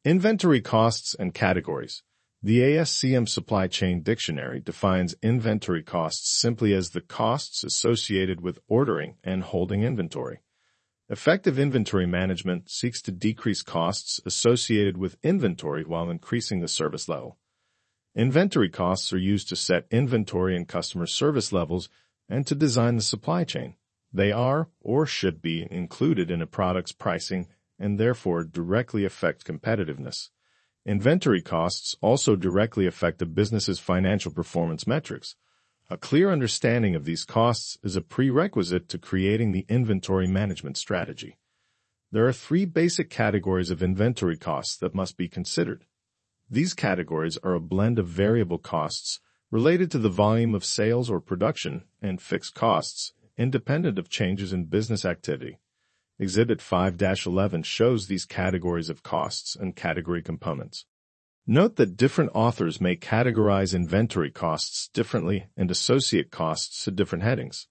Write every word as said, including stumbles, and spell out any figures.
Inventory costs and categories. The A S C M Supply Chain Dictionary defines inventory costs simply as the costs associated with ordering and holding inventory. Effective inventory management seeks to decrease costs associated with inventory while increasing the service level. Inventory costs are used to set inventory and customer service levels and to design the supply chain. They are, or should be, included in a product's pricing and therefore directly affect competitiveness. Inventory costs also directly affect a business's financial performance metrics. A clear understanding of these costs is a prerequisite to creating the inventory management strategy. There are three basic categories of inventory costs that must be considered. These categories are a blend of variable costs related to the volume of sales or production and fixed costs, independent of changes in business activity. Exhibit five dash eleven shows these categories of costs and category components. Note that different authors may categorize inventory costs differently and associate costs to different headings.